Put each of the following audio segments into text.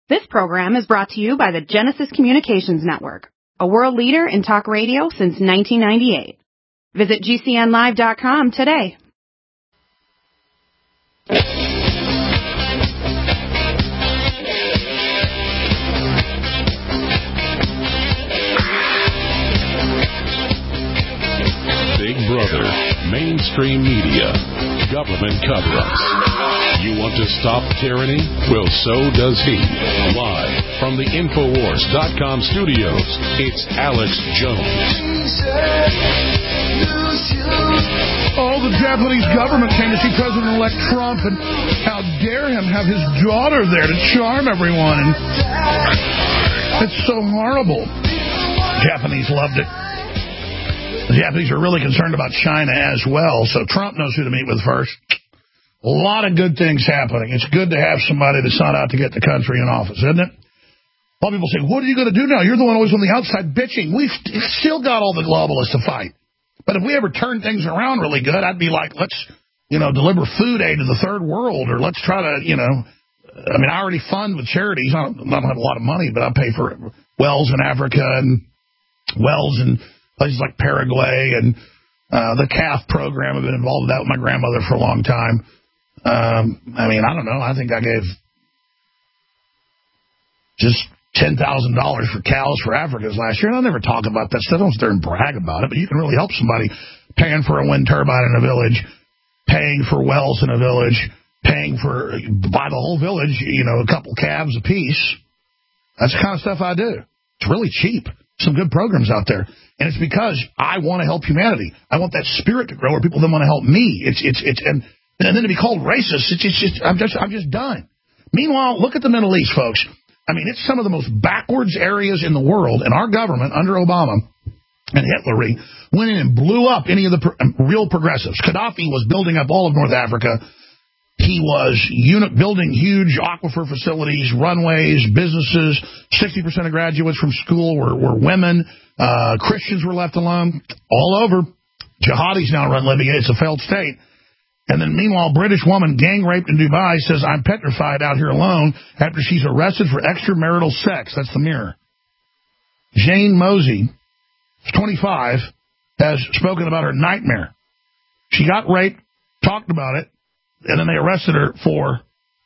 This program is brought to you by the Genesis Communications Network, a world leader in talk radio since 1998. Visit GCNlive.com today. Big Brother, mainstream media, government cover-ups. You want to stop tyranny? Well, so does he. Live from the Infowars.com studios, it's Alex Jones. Oh, the Japanese government came to see President-elect Trump, and how dare him have his daughter there to charm everyone. And it's so horrible. The Japanese loved it. The Japanese are really concerned about China as well, so Trump knows who to meet with first. A lot of good things happening. It's good to have somebody that's not out to get the country in office, isn't it? A lot of people say, what are you going to do now? You're the one always on the outside bitching. We've still got all the globalists to fight. But if we ever turn things around really good, I'd be like, let's, deliver food aid to the third world, or let's try to, I already fund with charities. I don't have a lot of money, but I pay for wells in Africa and wells in places like Paraguay and the CAF program. I've been involved with that with my grandmother for a long time. I don't know. I think I gave just $10,000 for cows for Africans last year. And I'll never talk about that stuff. I don't sit there and brag about it. But you can really help somebody paying for a wind turbine in a village, paying for wells in a village, paying for, buy the whole village, a couple calves apiece. That's the kind of stuff I do. It's really cheap. Some good programs out there. And it's because I want to help humanity. I want that spirit to grow where people then want to help me. And then to be called racist, I'm just done. Meanwhile, look at the Middle East, folks. It's some of the most backwards areas in the world, and our government under Obama and Hitler went in and blew up any of the real progressives. Gaddafi was building up all of North Africa. He was building huge aquifer facilities, runways, businesses. 60% of graduates from school were women. Christians were left alone all over. Jihadis now run Libya. It's a failed state. And then, meanwhile, British woman gang raped in Dubai says, I'm petrified out here alone after she's arrested for extramarital sex. That's the Mirror. Jane Mosey, 25, has spoken about her nightmare. She got raped, talked about it, and then they arrested her for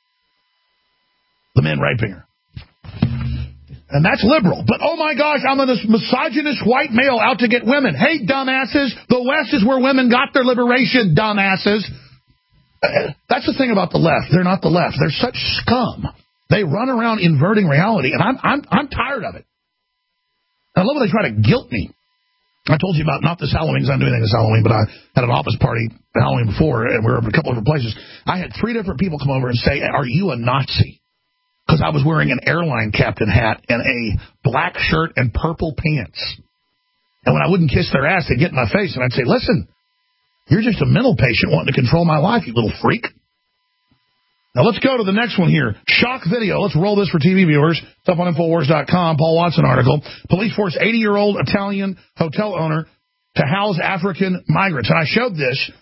the men raping her. And that's liberal. But, oh, my gosh, I'm a misogynist white male out to get women. Hey, dumbasses, the West is where women got their liberation, dumbasses. That's the thing about the left. They're not the left. They're such scum. They run around inverting reality, and I'm tired of it. I love when they try to guilt me. I told you about not this Halloween, because I'm doing anything this Halloween, but I had an office party Halloween before, and we were in a couple of different places. I had 3 different people come over and say, are you a Nazi? Because I was wearing an airline captain hat and a black shirt and purple pants. And when I wouldn't kiss their ass, they'd get in my face, and I'd say, listen, you're just a mental patient wanting to control my life, you little freak. Now, let's go to the next one here. Shock video. Let's roll this for TV viewers. It's up on Infowars.com. Paul Watson article. Police force 80-year-old Italian hotel owner to house African migrants. And I showed this.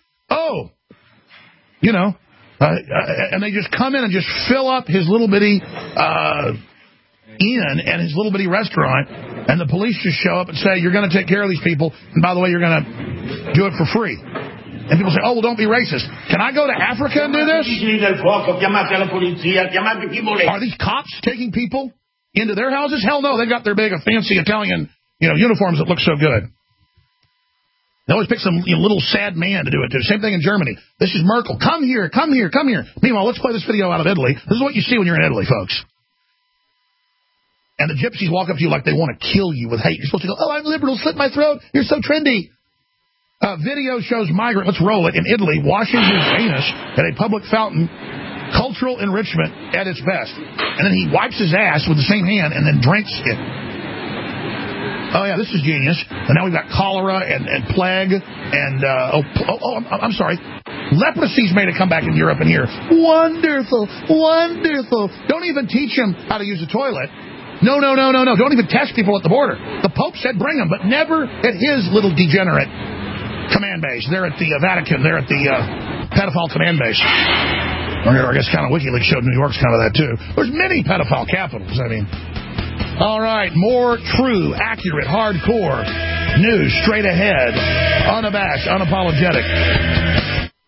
And they just come in and just fill up his little bitty inn and his little bitty restaurant. And the police just show up and say, you're going to take care of these people. And by the way, you're going to do it for free. And people say, oh, well, don't be racist. Can I go to Africa and do this? Are these cops taking people into their houses? Hell no, they've got their big, fancy Italian, uniforms that look so good. They always pick some little sad man to do it, too. Same thing in Germany. This is Merkel. Come here, come here, come here. Meanwhile, let's play this video out of Italy. This is what you see when you're in Italy, folks. And the gypsies walk up to you like they want to kill you with hate. You're supposed to go, oh, I'm liberal, slit my throat. You're so trendy. Video shows migrant, let's roll it, in Italy, washing his anus at a public fountain. Cultural enrichment at its best. And then he wipes his ass with the same hand and then drinks it. Oh, yeah, this is genius. And now we've got cholera and plague and, I'm sorry. Leprosy's made a comeback in Europe and here. Wonderful, wonderful. Don't even teach him how to use a toilet. No. Don't even test people at the border. The Pope said bring them, but never at his little degenerate command base. They're at the Vatican. They're at the pedophile command base. Or I guess kind of WikiLeaks showed New York's kind of that, too. There's many pedophile capitals, I mean. All right, more true, accurate, hardcore news straight ahead, unabashed, unapologetic.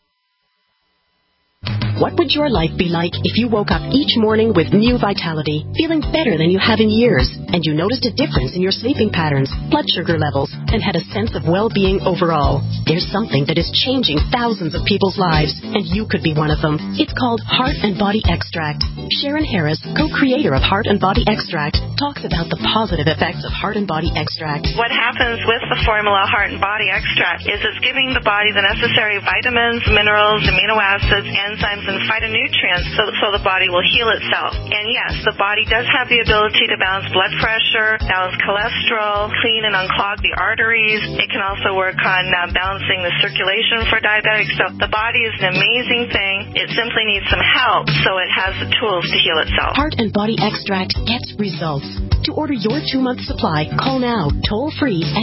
What would your life be like if you woke up each morning with new vitality, feeling better than you have in years, and you noticed a difference in your sleeping patterns, blood sugar levels, and had a sense of well-being overall? There's something that is changing thousands of people's lives, and you could be one of them. It's called Heart and Body Extract. Sharon Harris, co-creator of Heart and Body Extract, talks about the positive effects of Heart and Body Extract. What happens with the formula Heart and Body Extract is it's giving the body the necessary vitamins, minerals, amino acids, enzymes, and phytonutrients so the body will heal itself. And yes, the body does have the ability to balance blood pressure, balance cholesterol, clean and unclog the arteries. It can also work on balancing the circulation for diabetics. So the body is an amazing thing. It simply needs some help so it has the tools to heal itself. Heart and Body Extract gets results. To order your 2-month supply, call now, toll-free at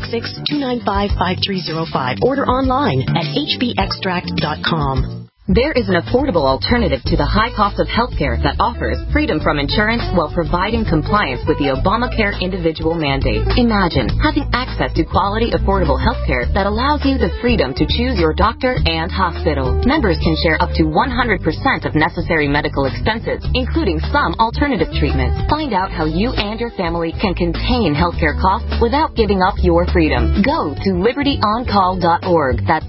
866-295-5305. Order online at hbextract.com. There is an affordable alternative to the high cost of healthcare that offers freedom from insurance while providing compliance with the Obamacare individual mandate. Imagine having access to quality, affordable healthcare that allows you the freedom to choose your doctor and hospital. Members can share up to 100% of necessary medical expenses, including some alternative treatments. Find out how you and your family can contain healthcare costs without giving up your freedom. Go to libertyoncall.org. That's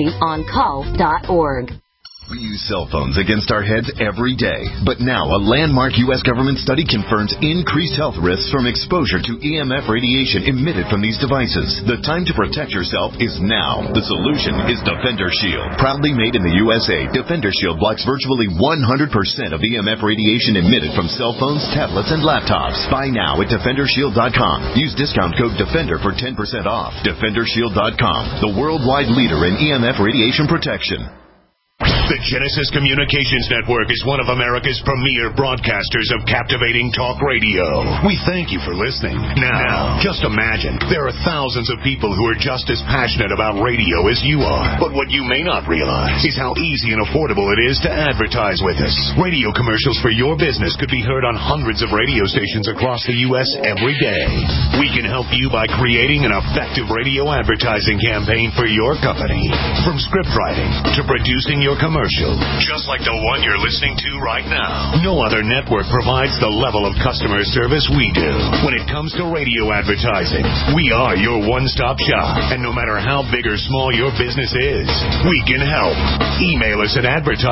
libertyoncall.org. We use cell phones against our heads every day. But now a landmark U.S. government study confirms increased health risks from exposure to EMF radiation emitted from these devices. The time to protect yourself is now. The solution is Defender Shield. Proudly made in the USA, Defender Shield blocks virtually 100% of EMF radiation emitted from cell phones, tablets, and laptops. Buy now at DefenderShield.com. Use discount code DEFENDER for 10% off. DefenderShield.com, the worldwide leader in EMF radiation protection. The Genesis Communications Network is one of America's premier broadcasters of captivating talk radio. We thank you for listening. Now, just imagine, there are thousands of people who are just as passionate about radio as you are. But what you may not realize is how easy and affordable it is to advertise with us. Radio commercials for your business could be heard on hundreds of radio stations across the U.S. every day. We can help you by creating an effective radio advertising campaign for your company. From script writing to producing your commercial, just like the one you're listening to right now. No other network provides the level of customer service we do. When it comes to radio advertising, we are your one-stop shop. And no matter how big or small your business is, we can help. Email us at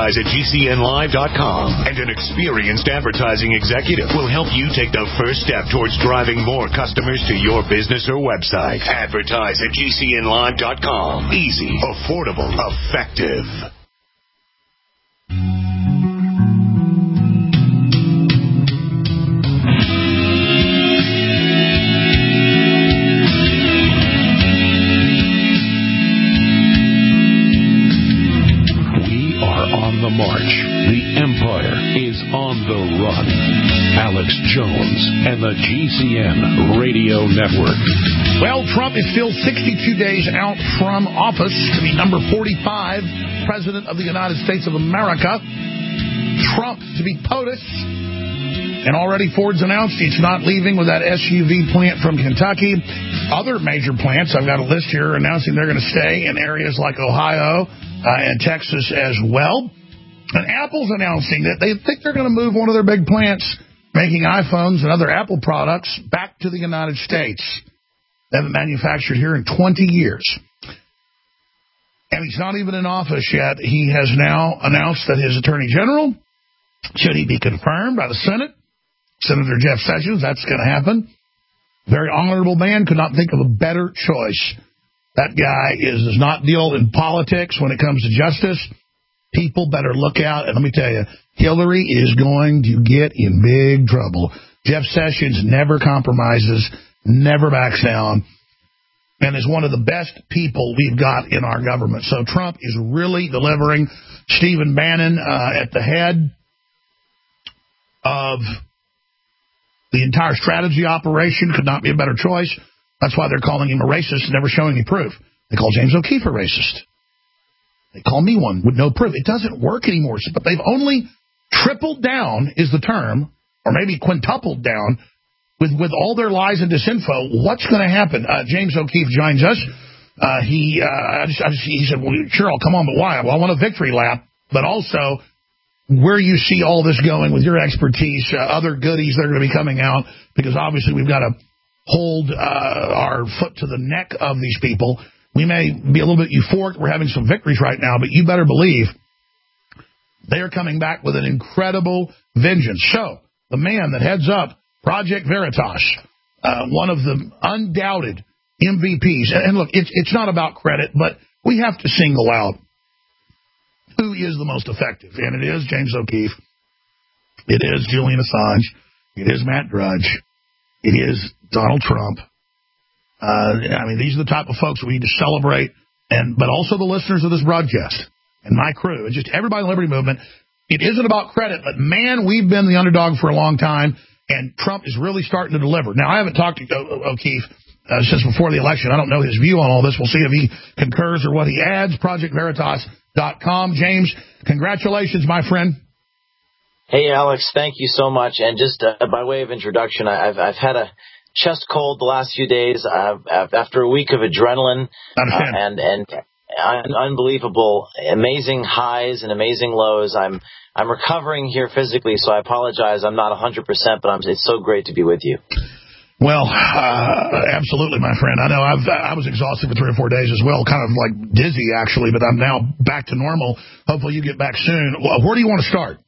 advertise@gcnlive.com, and an experienced advertising executive will help you take the first step towards driving more customers to your business or website. Advertise@gcnlive.com. Easy, affordable, effective. The march. The empire is on the run. Alex Jones and the GCN Radio Network. Well, Trump is still 62 days out from office to be number 45 President of the United States of America. Trump to be POTUS. And already Ford's announced it's not leaving with that SUV plant from Kentucky. Other major plants, I've got a list here announcing they're going to stay in areas like Ohio and Texas as well. And Apple's announcing that they think they're going to move one of their big plants making iPhones and other Apple products back to the United States. They haven't manufactured here in 20 years. And he's not even in office yet. He has now announced that his Attorney General, should he be confirmed by the Senate, Senator Jeff Sessions, that's going to happen. Very honorable man, could not think of a better choice. That guy does not deal in politics when it comes to justice. People better look out. And let me tell you, Hillary is going to get in big trouble. Jeff Sessions never compromises, never backs down, and is one of the best people we've got in our government. So Trump is really delivering. Stephen Bannon at the head of the entire strategy operation could not be a better choice. That's why they're calling him a racist, never showing any proof. They call James O'Keefe a racist. They call me one with no proof. It doesn't work anymore. But they've only tripled down is the term, or maybe quintupled down with all their lies and disinfo. What's going to happen? James O'Keefe joins us. He said, well, sure, I'll come on, but why? Well, I want a victory lap, but also where you see all this going with your expertise, other goodies that are going to be coming out, because obviously we've got to hold our foot to the neck of these people. We may be a little bit euphoric. We're having some victories right now, but you better believe they are coming back with an incredible vengeance. So the man that heads up Project Veritas, one of the undoubted MVPs, and look, it's not about credit, but we have to single out who is the most effective, and it is James O'Keefe, it is Julian Assange, it is Matt Drudge, it is Donald Trump. I mean, these are the type of folks we need to celebrate, but also the listeners of this broadcast and my crew, and just everybody in the Liberty Movement. It isn't about credit, but man, we've been the underdog for a long time, and Trump is really starting to deliver. Now, I haven't talked to O'Keefe since before the election. I don't know his view on all this. We'll see if he concurs or what he adds. ProjectVeritas.com. James, congratulations, my friend. Hey, Alex, thank you so much. And just by way of introduction, I've had a chest cold the last few days after a week of adrenaline and unbelievable, amazing highs and amazing lows. I'm recovering here physically, so I apologize. I'm not 100%, but it's so great to be with you. Well, absolutely, my friend. I know I was exhausted for 3 or 4 days as well, kind of like dizzy, actually, but I'm now back to normal. Hopefully you get back soon. Where do you want to start?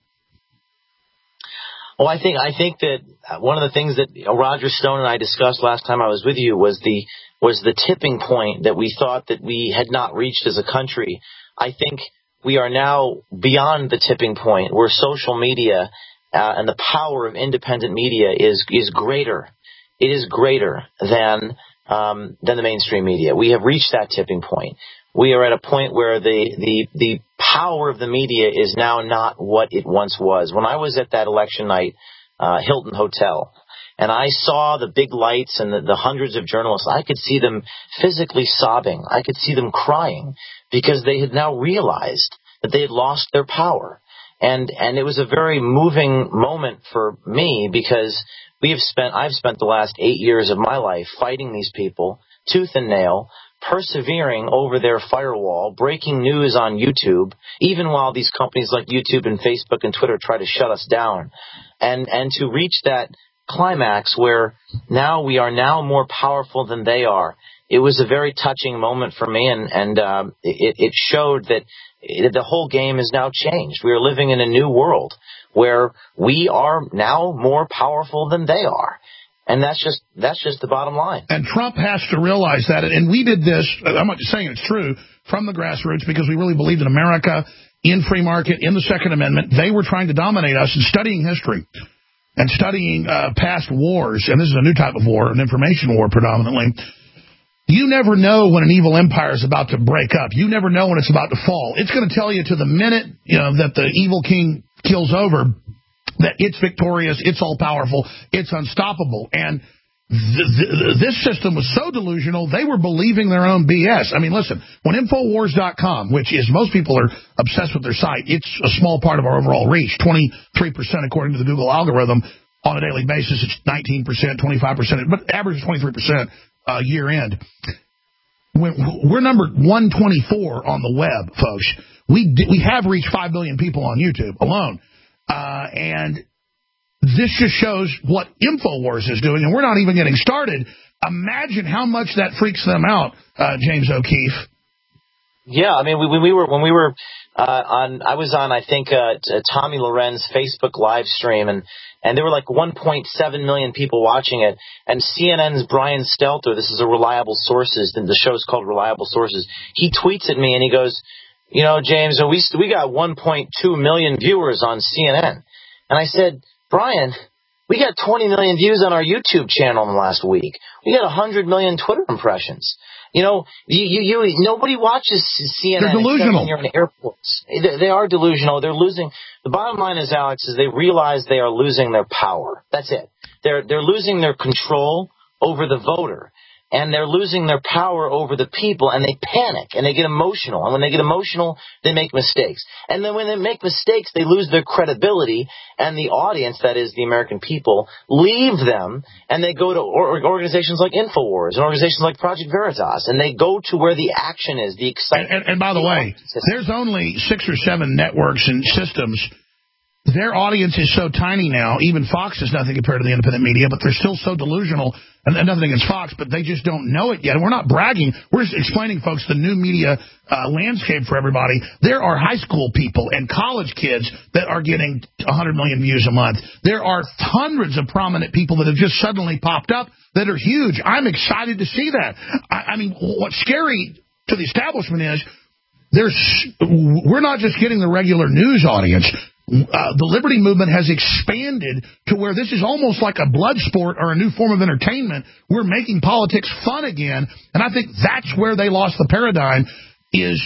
Well, I think that one of the things that Roger Stone and I discussed last time I was with you was the tipping point that we thought that we had not reached as a country. I think we are now beyond the tipping point where social media and the power of independent media is greater. It is greater than the mainstream media. We have reached that tipping point. We are at a point where the power of the media is now not what it once was. When I was at that election night, Hilton Hotel, and I saw the big lights and the hundreds of journalists, I could see them physically sobbing. I could see them crying because they had now realized that they had lost their power. And it was a very moving moment for me because I've spent the last 8 years of my life fighting these people tooth and nail, persevering over their firewall, breaking news on YouTube, even while these companies like YouTube and Facebook and Twitter try to shut us down. And to reach that climax where now we are now more powerful than they are. It was a very touching moment for me, and it showed that the whole game has now changed. We are living in a new world where we are now more powerful than they are. And that's just the bottom line. And Trump has to realize that. And we did this, I'm not just saying it's true, from the grassroots because we really believed in America, in free market, in the Second Amendment. They were trying to dominate us and studying history and studying past wars. And this is a new type of war, an information war predominantly. You never know when an evil empire is about to break up. You never know when it's about to fall. It's going to tell you to the minute that the evil king kills over that it's victorious, it's all-powerful, it's unstoppable. And this system was so delusional, they were believing their own BS. I mean, listen, when Infowars.com, which is most people are obsessed with their site, it's a small part of our overall reach, 23% according to the Google algorithm. On a daily basis, it's 19%, 25%, but average is 23%. Year end. We're number 124 on the web, folks. We have reached 5 billion people on YouTube alone. And this just shows what InfoWars is doing, and we're not even getting started. Imagine how much that freaks them out, James O'Keefe. Yeah, I mean, when we were I was on, I think, Tommy Loren's Facebook live stream, and there were like 1.7 million people watching it. And CNN's Brian Stelter, this is a Reliable Sources, the show's called Reliable Sources. He tweets at me and he goes, James, we got 1.2 million viewers on CNN. And I said, Brian, we got 20 million views on our YouTube channel in the last week. We got 100 million Twitter impressions. Nobody watches CNN. They're delusional. When you're in airports. They are delusional. They're losing. The bottom line is, Alex, is they realize they are losing their power. That's it. They're losing their control over the voter. and they're losing their power over the people, and they panic, and they get emotional. And when they get emotional, they make mistakes. And then when they make mistakes, they lose their credibility, and the audience, that is the American people, leave them, and they go to organizations like InfoWars and organizations like Project Veritas, and they go to where the action is, the excitement. And by the way, there's only 6 or 7 networks and systems. Their audience is so tiny now, even Fox is nothing compared to the independent media, but they're still so delusional, and nothing against Fox, but they just don't know it yet. And we're not bragging. We're just explaining, folks, the new media landscape for everybody. There are high school people and college kids that are getting 100 million views a month. There are hundreds of prominent people that have just suddenly popped up that are huge. I'm excited to see that. I mean, what's scary to the establishment is we're not just getting the regular news audience. The Liberty Movement has expanded to where this is almost like a blood sport or a new form of entertainment. We're making politics fun again, and I think that's where they lost the paradigm, is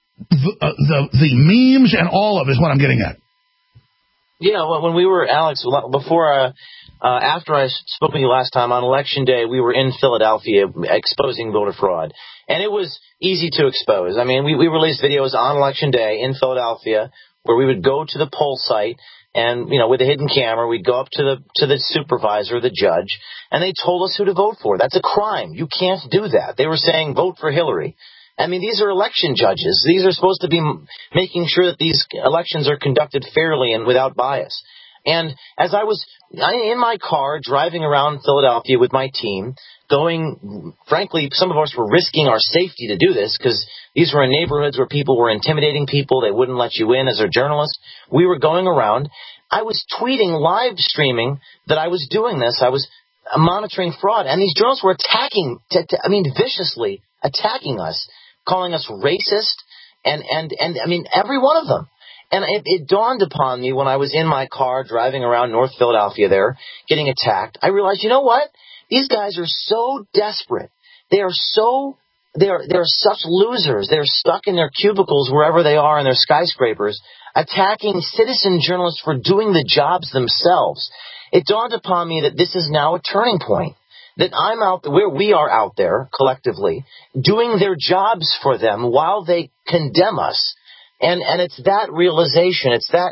the memes and all of it is what I'm getting at. Yeah, well, when we were, Alex, after I spoke with you last time, on Election Day, we were in Philadelphia exposing voter fraud. And it was easy to expose. I mean, we released videos on Election Day in Philadelphia where we would go to the poll site and, with a hidden camera, we'd go up to the supervisor, the judge, and they told us who to vote for. That's a crime. You can't do that. They were saying, vote for Hillary. I mean, these are election judges. These are supposed to be making sure that these elections are conducted fairly and without bias. And as I was in my car driving around Philadelphia with my team, frankly, some of us were risking our safety to do this because these were in neighborhoods where people were intimidating people. They wouldn't let you in as a journalist. We were going around. I was tweeting, live streaming that I was doing this. I was monitoring fraud. And these journalists were viciously attacking us, calling us racist, and every one of them. And it dawned upon me when I was in my car driving around North Philadelphia there, getting attacked. I realized, you know what? These guys are so desperate. They're such losers. They're stuck in their cubicles wherever they are in their skyscrapers, attacking citizen journalists for doing the jobs themselves. It dawned upon me that this is now a turning point. That I'm out there, where we are out there collectively, doing their jobs for them while they condemn us. And it's that realization.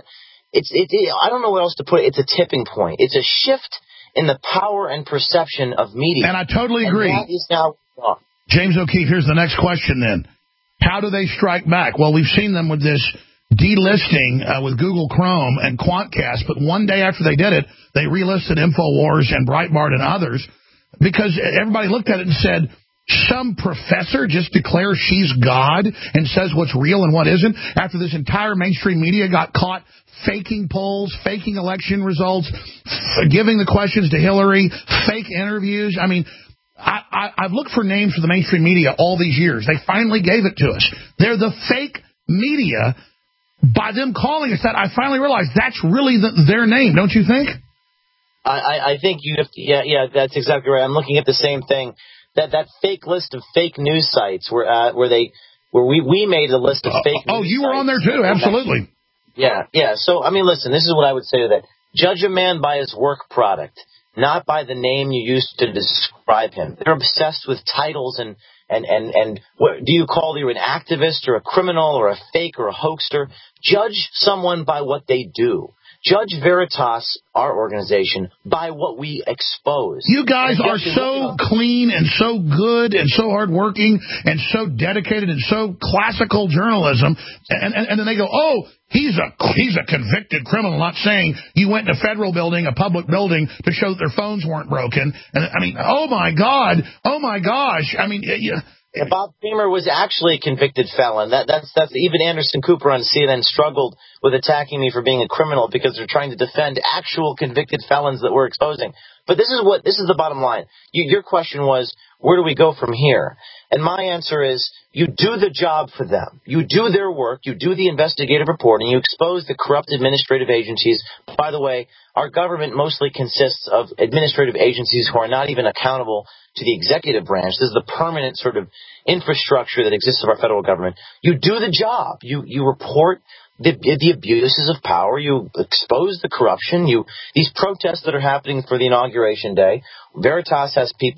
I don't know what else to put it. It's a tipping point. It's a shift in the power and perception of media. And I totally agree. That is now gone. James O'Keefe, here's the next question then. How do they strike back? Well, we've seen them with this delisting with Google Chrome and Quantcast, but one day after they did it, they relisted InfoWars and Breitbart and others because everybody looked at it and said, some professor just declares she's God and says what's real and what isn't after this entire mainstream media got caught faking polls, faking election results, giving the questions to Hillary, fake interviews. I mean, I've looked for names for the mainstream media all these years. They finally gave it to us. They're the fake media. By them calling us that, I finally realized that's really their name, don't you think? I think you have to, yeah, that's exactly right. I'm looking at the same thing. That fake list of fake news sites where we made a list of fake news sites. Oh, you were on there too, absolutely. Yeah. So, I mean, listen, this is what I would say to that. Judge a man by his work product, not by the name you used to describe him. They're obsessed with titles and what, do you call you an activist or a criminal or a fake or a hoaxer? Judge someone by what they do. Judge Veritas, our organization, by what we expose. You guys are so clean and so good and so hardworking and so dedicated and so classical journalism. And then they go, oh, he's a convicted criminal, not saying you went in a federal building, a public building, to show that their phones weren't broken. And I mean, oh, my gosh. I mean, Bob Kramer was actually a convicted felon. That's even Anderson Cooper on CNN struggled with attacking me for being a criminal because they're trying to defend actual convicted felons that we're exposing. But this is the bottom line. Your question was, where do we go from here? And my answer is, you do the job for them. You do their work. You do the investigative reporting. You expose the corrupt administrative agencies. By the way, our government mostly consists of administrative agencies who are not even accountable to the executive branch. This is the permanent sort of infrastructure that exists of our federal government. You do the job. You report the abuses of power. You expose the corruption. These protests that are happening for the inauguration day. Veritas has people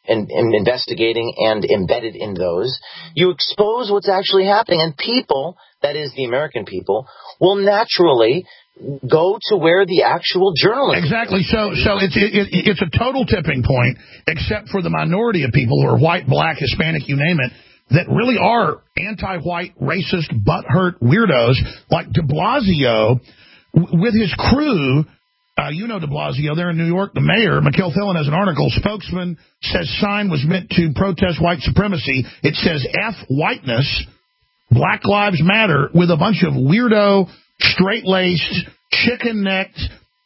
investigating and embedded in those. You expose what's actually happening, and people, that is the American people, will naturally go to where the actual journalists. Exactly. So it's a total tipping point, except for the minority of people who are white, black, Hispanic, you name it, that really are anti-white, racist, butthurt weirdos like de Blasio with his crew. You know de Blasio, they're in New York. The mayor, McKell Thillen, has an article. Spokesman says sign was meant to protest white supremacy. It says F whiteness, Black Lives Matter, with a bunch of weirdo, straight-laced, chicken-necked,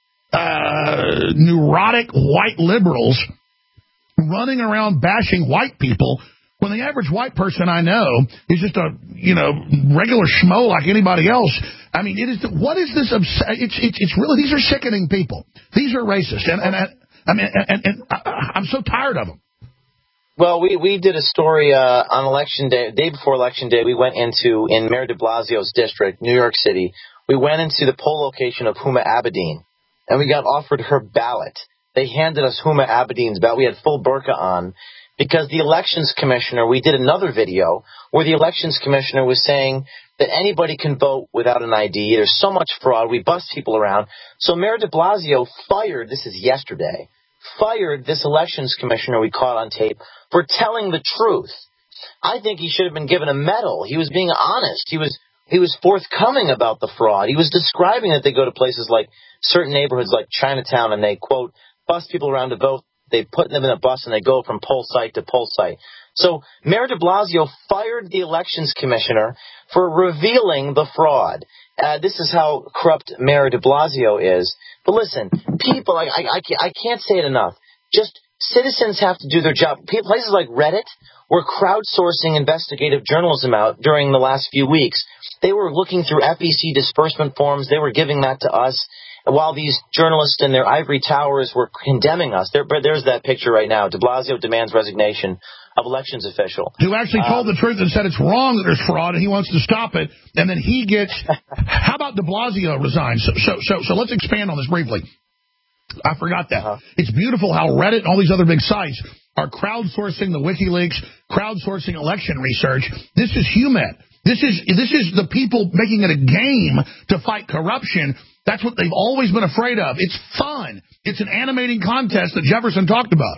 neurotic white liberals running around bashing white people when the average white person I know is just a, regular schmo like anybody else. I mean, what is this? It's really, these are sickening people. These are racist. And I'm so tired of them. Well, we did a story on Election Day, day before Election Day. We went in Mayor de Blasio's district, New York City. We went into the poll location of Huma Abedin, and we got offered her ballot. They handed us Huma Abedin's ballot. We had full burqa on because the elections commissioner, we did another video where the elections commissioner was saying that anybody can vote without an ID. There's so much fraud. We bust people around. So Mayor de Blasio fired, this is yesterday, fired this elections commissioner we caught on tape for telling the truth. I think he should have been given a medal. He was being honest. He was forthcoming about the fraud. He was describing that they go to places like certain neighborhoods like Chinatown and they, quote, bust people around to vote. They put them in a bus and they go from poll site to poll site. So Mayor de Blasio fired the elections commissioner for revealing the fraud. This is how corrupt Mayor de Blasio is. But listen, people, I can't say it enough. Just citizens have to do their job. Places like Reddit were crowdsourcing investigative journalism out during the last few weeks. They were looking through FEC disbursement forms. They were giving that to us while these journalists in their ivory towers were condemning us. There's that picture right now. De Blasio demands resignation of elections official. Who actually told the truth and said it's wrong that there's fraud and he wants to stop it. And then he gets... How about de Blasio resigns? So let's expand on this briefly. I forgot that. It's beautiful how Reddit and all these other big sites are crowdsourcing the WikiLeaks, crowdsourcing election research. This is HUMET. This is the people making it a game to fight corruption. That's what they've always been afraid of. It's fun. It's an animating contest that Jefferson talked about.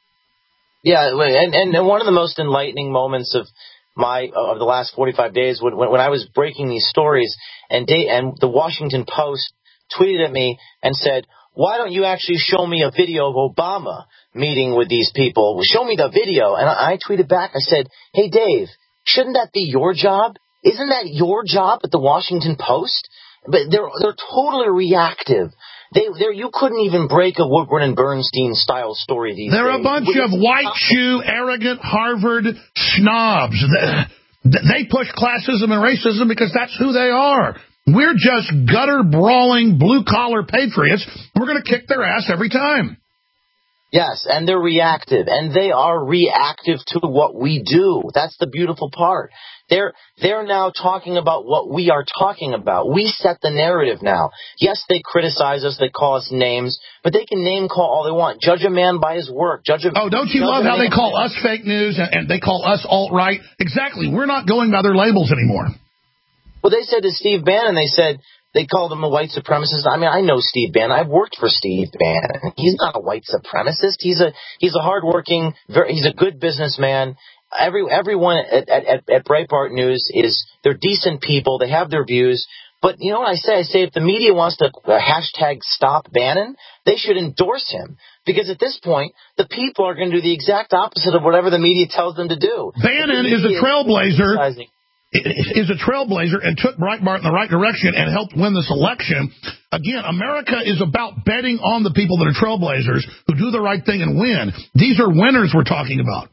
Yeah, and one of the most enlightening moments of the last 45 days when I was breaking these stories, and the Washington Post tweeted at me and said, why don't you actually show me a video of Obama meeting with these people? Show me the video. And I tweeted back, I said, hey, Dave, shouldn't that be your job? Isn't that your job at the Washington Post? But they're totally reactive. You couldn't even break a Woodward and Bernstein style story these days. They're a bunch of white shoe, arrogant Harvard snobs. They push classism and racism because that's who they are. We're just gutter-brawling, blue-collar patriots. We're going to kick their ass every time. Yes, and they're reactive, and they are reactive to what we do. That's the beautiful part. They're now talking about what we are talking about. We set the narrative now. Yes, they criticize us, they call us names, but they can name call all they want. Judge a man by his work. Don't you love how they call us fake news and they call us alt-right? Exactly. We're not going by their labels anymore. Well, they said to Steve Bannon, they called him a white supremacist. I mean, I know Steve Bannon. I've worked for Steve Bannon. He's not a white supremacist. He's a hardworking, he's a good businessman. Everyone at Breitbart News they're decent people. They have their views. But you know what I say? I say if the media wants to hashtag stop Bannon, they should endorse him. Because at this point, the people are going to do the exact opposite of whatever the media tells them to do. Bannon is a trailblazer. Is a trailblazer and took Breitbart in the right direction and helped win this election. Again, America is about betting on the people that are trailblazers who do the right thing and win. These are winners we're talking about.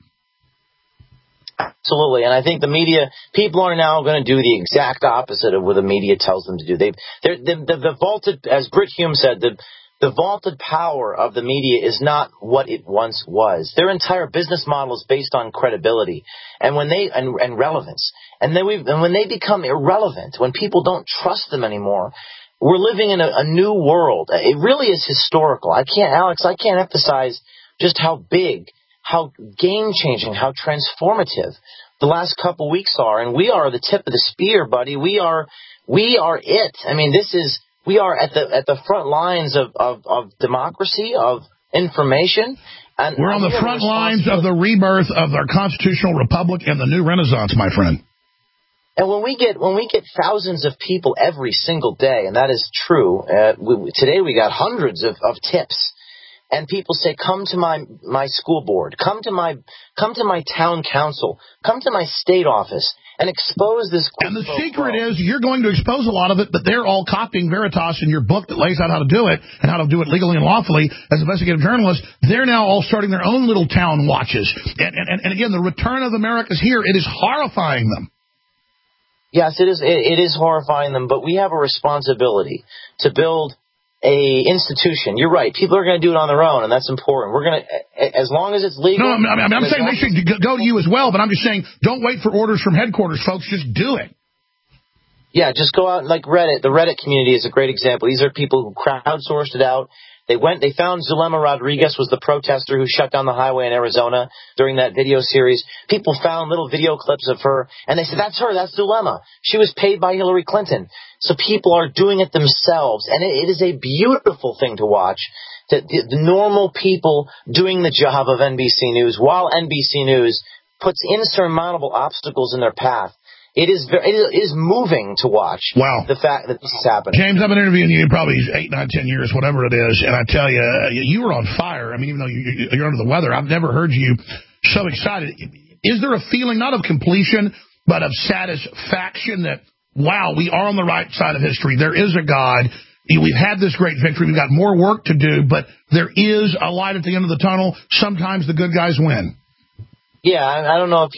Absolutely, and I think the media, people are now going to do the exact opposite of what the media tells them to do. The vaulted, as Brit Hume said, the vaulted power of the media is not what it once was. Their entire business model is based on credibility and relevance. And when they become irrelevant, when people don't trust them anymore, we're living in a new world. It really is historical. Alex, I can't emphasize just how big game-changing, how transformative the last couple weeks are. And we are the tip of the spear, buddy. We are it. I mean, we are at the front lines of democracy, of information. And we're on the front lines of the rebirth of our constitutional republic and the new Renaissance, my friend. And when we get thousands of people every single day, and that is true, today we got hundreds of tips, and people say, come to my school board, come to my town council, come to my state office, and expose this. And the secret is you're going to expose a lot of it, but they're all copying Veritas in your book that lays out how to do it and how to do it legally and lawfully. As investigative journalists, they're now all starting their own little town watches. And again, the return of America's here. It is horrifying them. Yes, it is. It is horrifying them, but we have a responsibility to build a institution. You're right. People are going to do it on their own, and that's important. We're going to, as long as it's legal. No, I'm saying they should go to you as well, but I'm just saying don't wait for orders from headquarters, folks. Just do it. Yeah, just go out like Reddit. The Reddit community is a great example. These are people who crowdsourced it out. They found Zulema Rodriguez was the protester who shut down the highway in Arizona during that video series. People found little video clips of her, and they said, that's her, that's Zulema. She was paid by Hillary Clinton. So people are doing it themselves, and it is a beautiful thing to watch. The normal people doing the job of NBC News, while NBC News puts insurmountable obstacles in their path. It is moving to watch. Wow. The fact that this is happening. James, I've been interviewing you probably 8, 9, 10 years, whatever it is, and I tell you, you were on fire. I mean, even though you're under the weather, I've never heard you so excited. Is there a feeling, not of completion, but of satisfaction that, wow, we are on the right side of history. There is a God. We've had this great victory. We've got more work to do, but there is a light at the end of the tunnel. Sometimes the good guys win. Yeah, I don't know if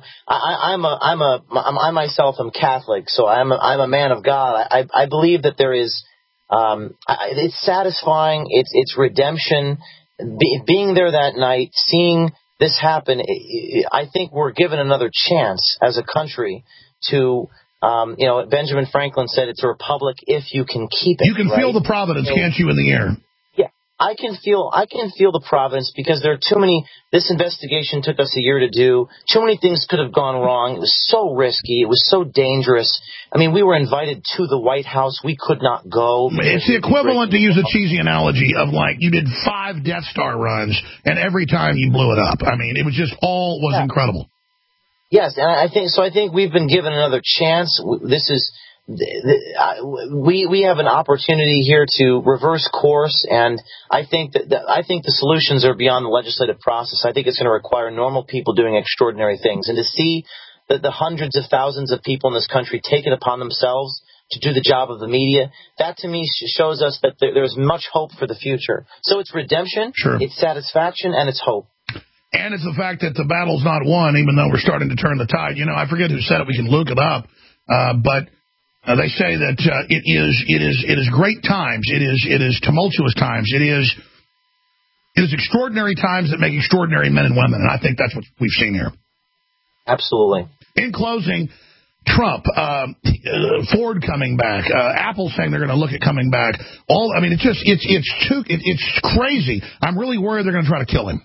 I myself am Catholic, so I'm a man of God. I believe that there is, it's satisfying. It's redemption. Being there that night, seeing this happen, I think we're given another chance as a country to, Benjamin Franklin said it's a republic if you can keep it. You can feel the providence, can't you, in the air? I can feel the providence because there are too many. This investigation took us a year to do. Too many things could have gone wrong. It was so risky. It was so dangerous. I mean, we were invited to the White House. We could not go. It's the equivalent, to use a cheesy analogy, of like you did 5 Death Star runs, and every time you blew it up. I mean, it was just all was incredible. Yes, and I think we've been given another chance. This is. We have an opportunity here to reverse course, and I think the solutions are beyond the legislative process. I think it's going to require normal people doing extraordinary things, and to see that the hundreds of thousands of people in this country take it upon themselves to do the job of the media, that to me shows us that there's much hope for the future. So it's redemption, it's satisfaction, and it's hope. And it's the fact that the battle's not won, even though we're starting to turn the tide. You know, I forget who said it. We can look it up, but. They say that it is great times. It is tumultuous times. It is extraordinary times that make extraordinary men and women, and I think that's what we've seen here. Absolutely. In closing, Trump, Ford coming back, Apple saying they're going to look at coming back. It's crazy. I'm really worried they're going to try to kill him.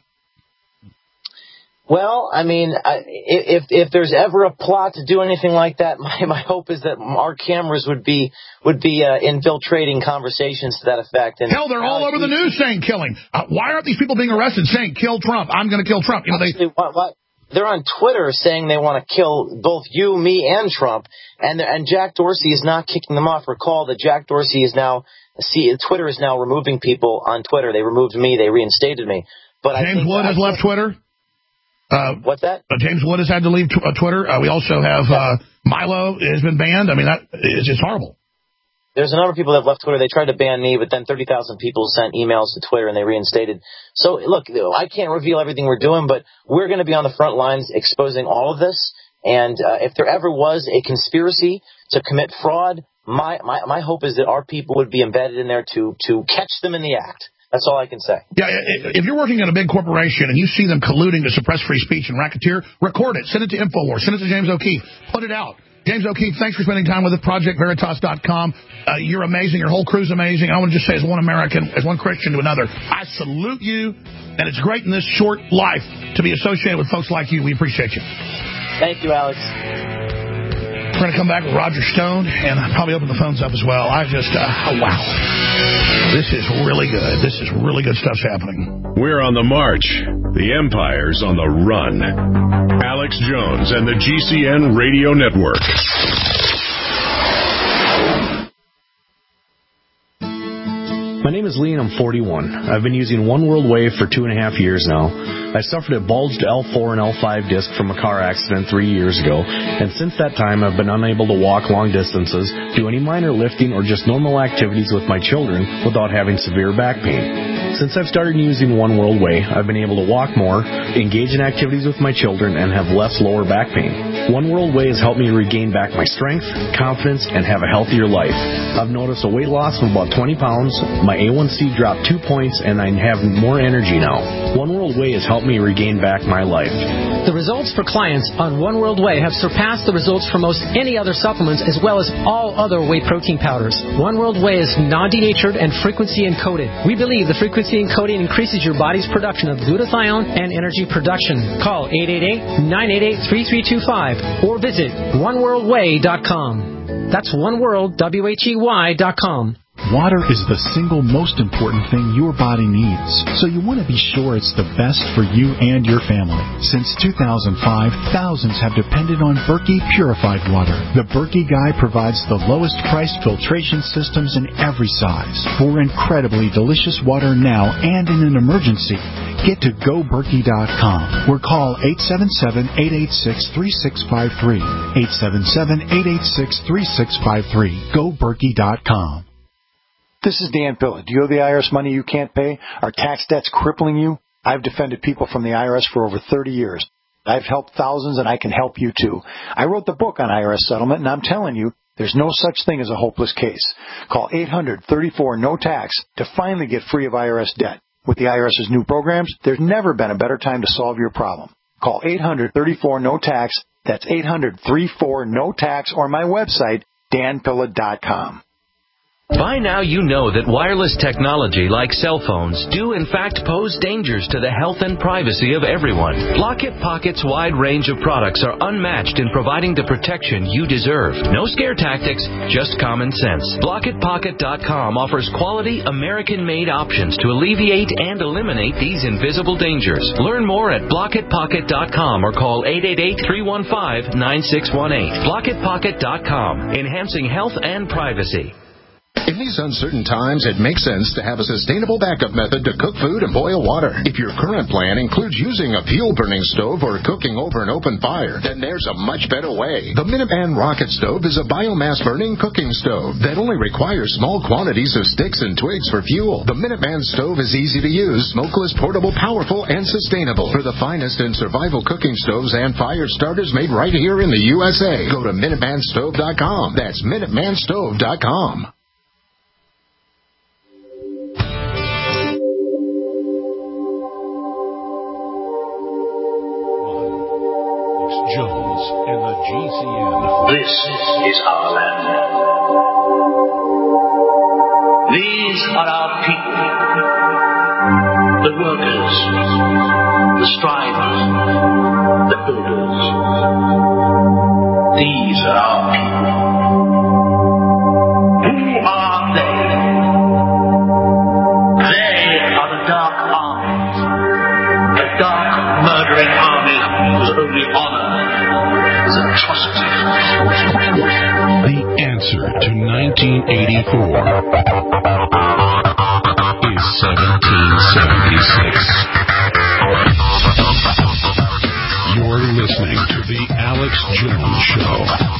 Well, I mean, if there's ever a plot to do anything like that, my hope is that our cameras would be infiltrating conversations to that effect. And hell, they're all over the news saying kill him. Why aren't these people being arrested saying kill Trump? I'm going to kill Trump. They're on Twitter saying they want to kill both you, me, and Trump, and Jack Dorsey is not kicking them off. Recall that Jack Dorsey is now Twitter is now removing people on Twitter. They removed me. They reinstated me. But James Wood has left Twitter. What's that? James Wood has had to leave Twitter. We also have Milo has been banned. I mean, it's horrible. There's a number of people that have left Twitter. They tried to ban me, but then 30,000 people sent emails to Twitter and they reinstated. So, look, I can't reveal everything we're doing, but we're going to be on the front lines exposing all of this. And if there ever was a conspiracy to commit fraud, my hope is that our people would be embedded in there to catch them in the act. That's all I can say. Yeah, if you're working at a big corporation and you see them colluding to suppress free speech and racketeer, record it. Send it to InfoWars. Send it to James O'Keefe. Put it out. James O'Keefe, thanks for spending time with us. ProjectVeritas.com. You're amazing. Your whole crew's amazing. I want to just say, as one American, as one Christian to another, I salute you. And it's great in this short life to be associated with folks like you. We appreciate you. Thank you, Alex. We're going to come back with Roger Stone and probably open the phones up as well. I just, wow. This is really good. This is really good stuff's happening. We're on the march. The Empire's on the run. Alex Jones and the GCN Radio Network. My name is Lee and I'm 41. I've been using One World Wave for 2.5 years now. I suffered a bulged L4 and L5 disc from a car accident 3 years ago, and since that time I've been unable to walk long distances, do any minor lifting, or just normal activities with my children without having severe back pain. Since I've started using One World Way, I've been able to walk more, engage in activities with my children, and have less lower back pain. One World Way has helped me regain back my strength, confidence, and have a healthier life. I've noticed a weight loss of about 20 pounds, my A1C dropped 2 points, and I have more energy now. One World Way has helped me regain back my life. The results for clients on One World Way have surpassed the results for most any other supplements, as well as all other whey protein powders. One World Way is non-denatured and frequency encoded. We believe the frequency encoding increases your body's production of glutathione and energy production. Call 888-988-3325 or visit oneworldway.com. That's oneworld.com. Water is the single most important thing your body needs, so you want to be sure it's the best for you and your family. Since 2005, thousands have depended on Berkey purified water. The Berkey Guy provides the lowest priced filtration systems in every size. For incredibly delicious water now and in an emergency, get to GoBerkey.com or call 877-886-3653. 877-886-3653. GoBerkey.com. This is Dan Pilla. Do you owe the IRS money you can't pay? Are tax debts crippling you? I've defended people from the IRS for over 30 years. I've helped thousands, and I can help you too. I wrote the book on IRS settlement, and I'm telling you, there's no such thing as a hopeless case. Call 800-34-NO-TAX to finally get free of IRS debt. With the IRS's new programs, there's never been a better time to solve your problem. Call 800-34-NO-TAX. That's 800-34-NO-TAX, or my website, danpilla.com. By now you know that wireless technology like cell phones do in fact pose dangers to the health and privacy of everyone. Blockit Pocket's wide range of products are unmatched in providing the protection you deserve. No scare tactics, just common sense. BlockitPocket.com offers quality American-made options to alleviate and eliminate these invisible dangers. Learn more at BlockitPocket.com or call 888-315-9618. BlockitPocket.com, enhancing health and privacy. In these uncertain times, it makes sense to have a sustainable backup method to cook food and boil water. If your current plan includes using a fuel-burning stove or cooking over an open fire, then there's a much better way. The Minuteman Rocket Stove is a biomass-burning cooking stove that only requires small quantities of sticks and twigs for fuel. The Minuteman Stove is easy to use, smokeless, portable, powerful, and sustainable. For the finest in survival cooking stoves and fire starters made right here in the USA, go to MinutemanStove.com. That's MinutemanStove.com. Jones and the GCN. This is our land. These are our people. The workers, the strivers, the builders. These are our people. Who are they? They are the dark armies. The dark, murdering armies whose only honor is atrocity. The answer to 1984 is 1776. You're listening to The Alex Jones Show.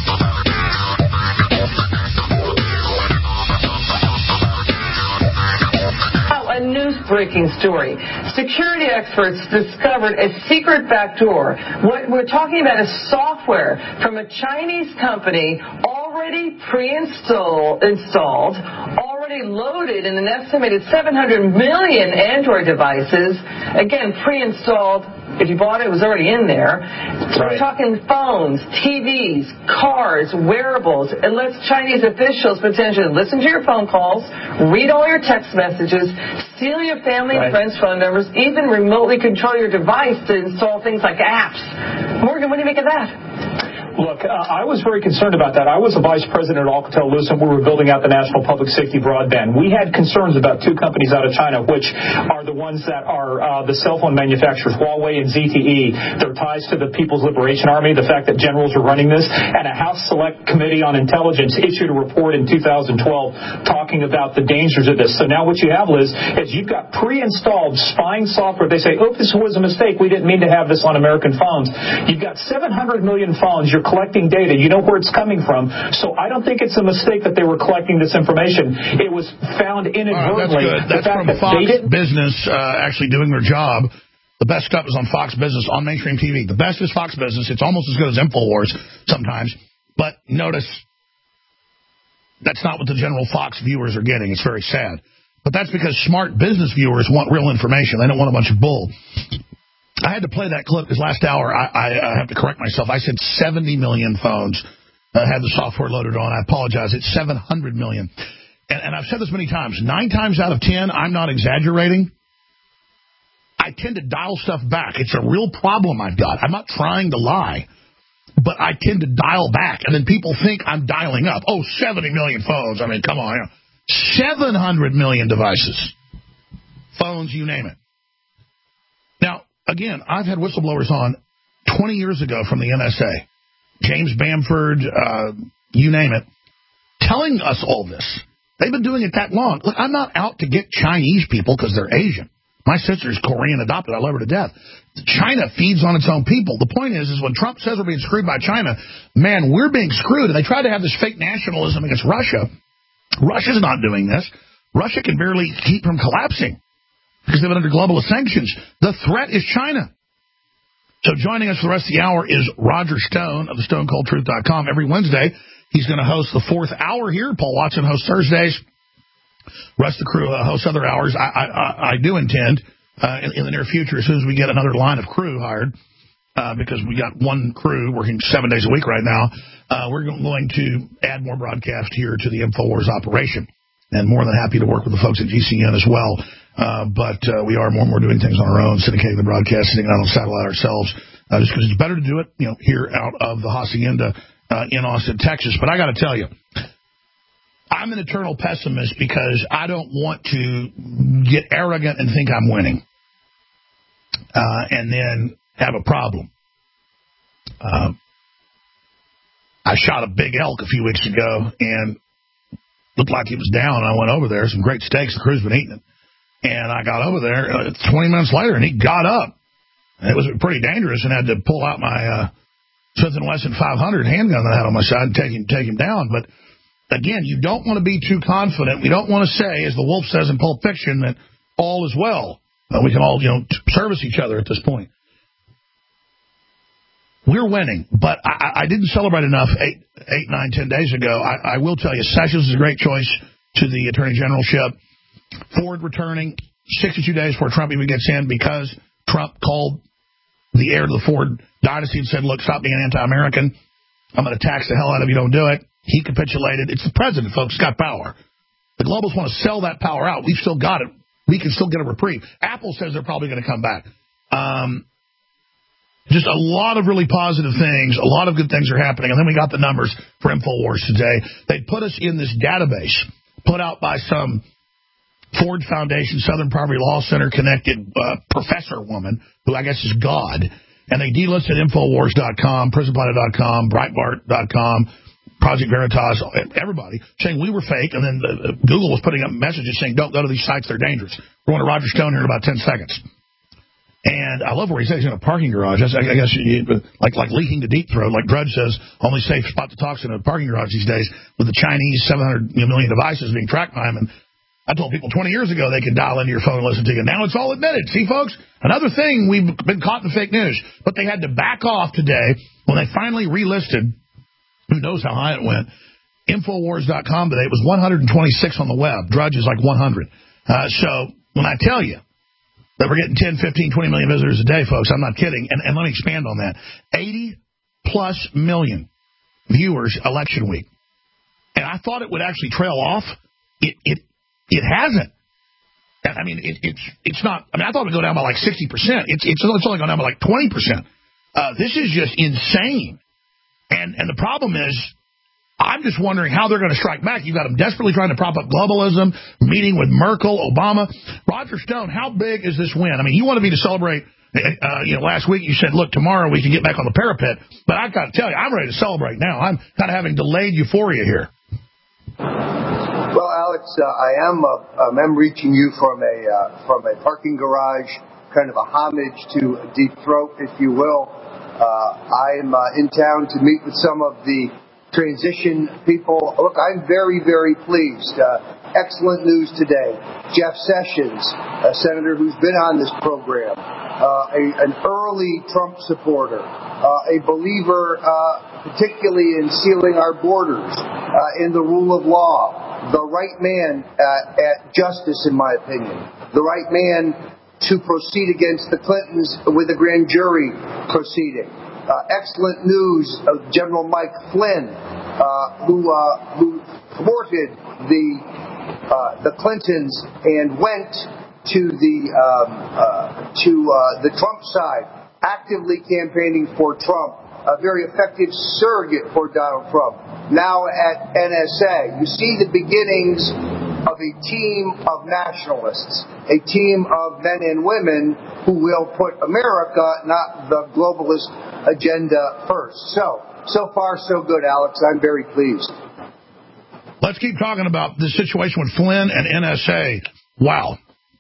A news-breaking story. Security experts discovered a secret backdoor. What we're talking about is software from a Chinese company already pre-installed, already already loaded in an estimated 700 million Android devices. Again, pre-installed. If you bought it, it was already in there. So we're talking phones, TVs, cars, wearables. It lets Chinese officials potentially listen to your phone calls, read all your text messages, steal your family and friends' phone numbers, even remotely control your device to install things like apps. Morgan, what do you make of that? Look, I was very concerned about that. I was a vice president at Alcatel-Lucent. We were building out the national public safety broadband. We had concerns about two companies out of China, which are the ones that are the cell phone manufacturers, Huawei and ZTE. Their ties to the People's Liberation Army, the fact that generals are running this, and a House Select Committee on Intelligence issued a report in 2012 talking about the dangers of this. So now what you have, Liz, is you've got pre-installed spying software. They say, oh, this was a mistake. We didn't mean to have this on American phones. You've got 700 million phones. You're collecting data. You know where it's coming from. So I don't think it's a mistake that they were collecting this information. It was found inadvertently. That's from Fox Business actually doing their job. The best stuff is on Fox Business on mainstream TV. The best is Fox Business. It's almost as good as InfoWars sometimes. But notice, that's not what the general Fox viewers are getting. It's very sad. But that's because smart business viewers want real information. They don't want a bunch of bull. I had to play that clip this last hour. I have to correct myself. I said 70 million phones had the software loaded on. I apologize. It's 700 million. And I've said this many times. 9 times out of 10, I'm not exaggerating. I tend to dial stuff back. It's a real problem I've got. I'm not trying to lie, but I tend to dial back. And then people think I'm dialing up. Oh, 70 million phones. I mean, come on. 700 million devices. Phones, you name it. Now, again, I've had whistleblowers on 20 years ago from the NSA, James Bamford, you name it, telling us all this. They've been doing it that long. Look, I'm not out to get Chinese people because they're Asian. My sister's Korean adopted. I love her to death. China feeds on its own people. The point is when Trump says we're being screwed by China, man, we're being screwed. And they try to have this fake nationalism against Russia. Russia's not doing this. Russia can barely keep from collapsing because they've been under globalist sanctions. The threat is China. So joining us for the rest of the hour is Roger Stone of the StoneColdTruth.com. Every Wednesday, he's going to host the 4th hour here. Paul Watson hosts Thursdays. The rest of the crew hosts other hours. I do intend in the near future, as soon as we get another line of crew hired, because we got one crew working 7 days a week right now, we're going to add more broadcast here to the InfoWars operation. And more than happy to work with the folks at GCN as well. But we are more and more doing things on our own, syndicating the broadcast, sitting out on satellite ourselves, just because it's better to do it, here out of the Hacienda in Austin, Texas. But I got to tell you, I'm an eternal pessimist because I don't want to get arrogant and think I'm winning, and then have a problem. I shot a big elk a few weeks ago and looked like he was down. I went over there, some great steaks. The crew's been eating it. And I got over there 20 minutes later, and he got up. And it was pretty dangerous, and had to pull out my Smith & Wesson 500 handgun that I had on my side and take him down. But, again, you don't want to be too confident. We don't want to say, as the wolf says in Pulp Fiction, that all is well. We can all, service each other at this point. We're winning, but I didn't celebrate enough 8, 9, 10 days ago. I will tell you, Sessions is a great choice to the Attorney Generalship. Ford returning 62 days before Trump even gets in because Trump called the heir to the Ford dynasty and said, look, stop being anti-American. I'm going to tax the hell out of you. Don't do it. He capitulated. It's the president, folks. He's got power. The globals want to sell that power out. We've still got it. We can still get a reprieve. Apple says they're probably going to come back. Just a lot of really positive things. A lot of good things are happening. And then we got the numbers for InfoWars today. They put us in this database put out by some Ford Foundation, Southern Poverty Law Center connected professor woman who I guess is God. And they delisted InfoWars.com, PrisonPlanet.com, Breitbart.com, Project Veritas, everybody saying we were fake. And then Google was putting up messages saying don't go to these sites. They're dangerous. We're going to Roger Stone here in about 10 seconds. And I love where he says he's in a parking garage. I guess like leaking to deep throat, like Drudge says, only safe spot to talk's in a parking garage these days with the Chinese 700 million devices being tracked by him. And I told people 20 years ago they could dial into your phone and listen to you. Now it's all admitted. See, folks, another thing, we've been caught in fake news. But they had to back off today when they finally relisted. Who knows how high it went. Infowars.com today. It was 126 on the web. Drudge is like 100. So when I tell you that we're getting 10, 15, 20 million visitors a day, folks, I'm not kidding. And let me expand on that. 80-plus million viewers election week. And I thought it would actually trail off. It hasn't. I mean, it's not. I mean, I thought it would go down by like 60%. It's only gone down by like 20%. This is just insane. And the problem is, I'm just wondering how they're going to strike back. You've got them desperately trying to prop up globalism, meeting with Merkel, Obama. Roger Stone, how big is this win? I mean, you wanted me to celebrate. Last week you said, look, tomorrow we can get back on the parapet. But I've got to tell you, I'm ready to celebrate now. I'm kind of having delayed euphoria here. Well, Alex, I'm reaching you from a parking garage, kind of a homage to Deep Throat, if you will. I'm in town to meet with some of the transition people. Look, I'm very, very pleased. Excellent news today. Jeff Sessions, a senator who's been on this program, an early Trump supporter, a believer particularly in sealing our borders, in the rule of law, the right man at justice, in my opinion, the right man to proceed against the Clintons with a grand jury proceeding. Excellent news of General Mike Flynn, who thwarted the Clintons and went to the Trump side, actively campaigning for Trump, a very effective surrogate for Donald Trump. Now at NSA, you see the beginnings of a team of nationalists, a team of men and women who will put America, not the globalist agenda, first. So far, so good, Alex. I'm very pleased. Let's keep talking about the situation with Flynn and NSA. Wow.